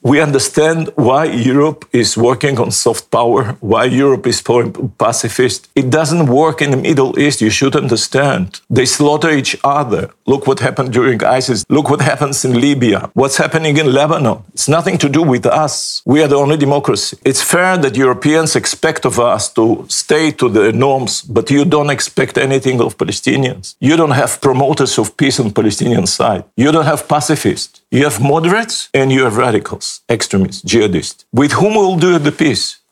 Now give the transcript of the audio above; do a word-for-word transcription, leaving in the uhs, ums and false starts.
We understand why Europe is working on soft power, why Europe is pacifist. It doesn't work in the Middle East, you should understand. They slaughter each other. Look what happened during ISIS. Look what happens in Libya. What's happening in Lebanon? It's nothing to do with us. We are the only democracy. It's fair that Europeans expect of us to stay to the norms, but you don't expect anything of Palestinians. You don't have promoters of peace on Palestinian side. You don't have pacifists. You have moderates and you have radicals, extremists, jihadists. With whom will do the peace?